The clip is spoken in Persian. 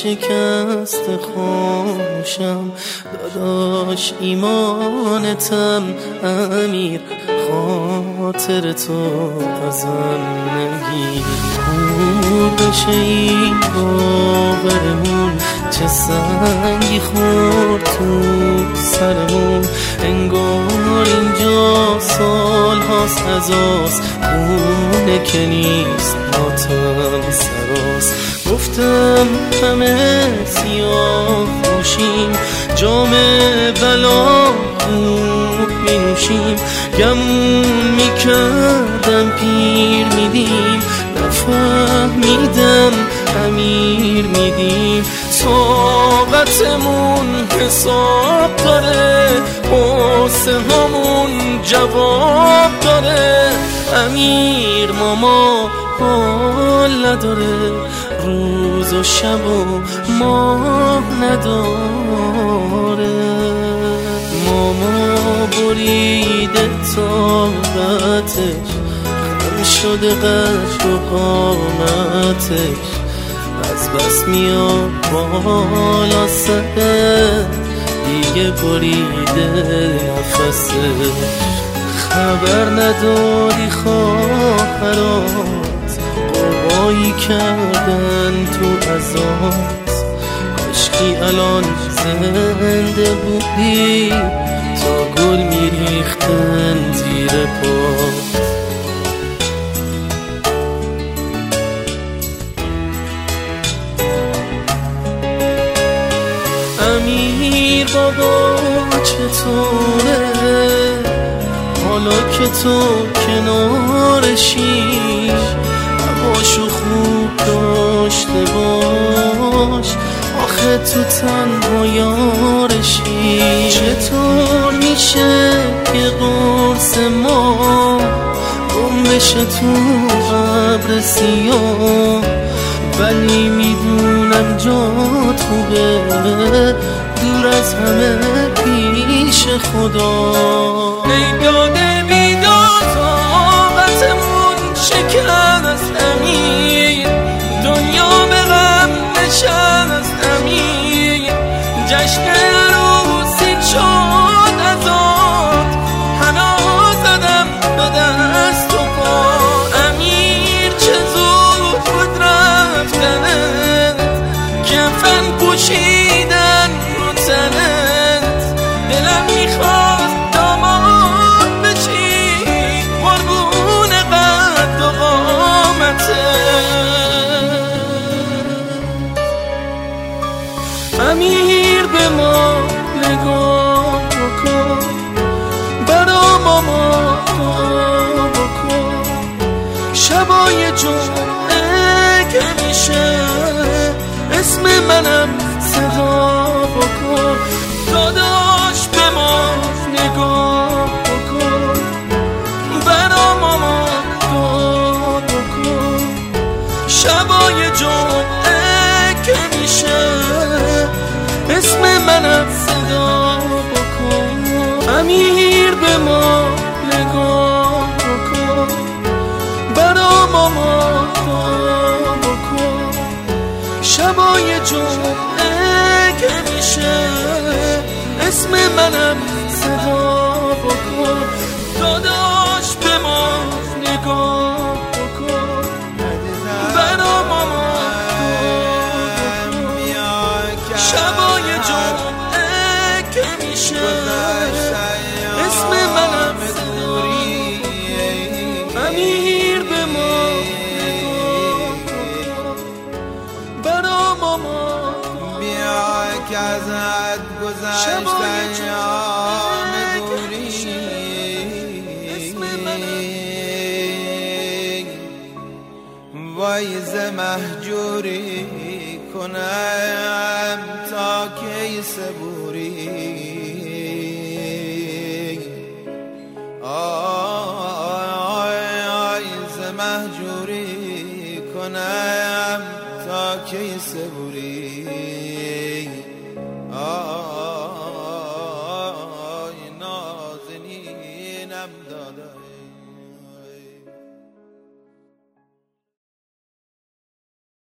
شکست خاموشم، داداش ایمانتم امیر، خاطر تو ازم نگیر. کور بشه این باورمون، چه سنگی خورد تو سرمون، انگار اینجا سال هاست از آس، خونه که نیست ماتم سراس. گفتم همه سیاه پوشیم، جام بلا خوب می نوشیم، گمون میکردم پیر میدیم، نفهمیدم امیر میدیم. طاقتمون حساب داره، حسه همون جواب داره، امیر ماما حال نداره، روز و شب و ماه نداره. ماما بریده طاقتش، خم شده قد و قامتش، از بس میاد بالا سره، دیگه بریده نفسش. خبر نداری خواهرات قوایی کردن تو ازات، کاشکی الان زنده بودی تا گل میریختن زیر پات. امیر بابا چطوره حالا که تو کنارشی، هواشو خوب داشته باش، آخه تو تنها یارشی. چطور میشه که قرص ما گم بشه تو ابر سیاه، ولی میدونم جات خوبه دور از همه پیش خدا. ای داده بیداد طاقتمون شکست امیر، دنیا به غم نشست امیر، جشن عروسی شد ازاد، حنا زدم به دست و پا. امیر چه زود بود رفتنت، کفن پوشیدن رو تنت، دلم میخواست داماد بشی قربون قد و قامتت. امیر به ما نگاه بکن، برا ماما دعا بکن، شبای جمعه که میشه اسم منم صدا بکن. داداش به ما نگاه بکن، برا ماما دعا بکن، شبای جمعه که میشه اسم منم صدا بکن. امیر به ما نگاه بکن، برا ماما دعا بکن، شبای جمعه که میشه اسم منم صدا بکن. داداش به ما نگاه بکن، برا ماما شبای جمعه که میشه اسم منم صدا. امیر به ما نگاه بکن، برا ماما بیا که ازت گذشت ایام دوری، وای ز مهجوری کنم تا کی صبوری. آی ز مهجوری کنم تا کی صبوری. آی نازنینم داداش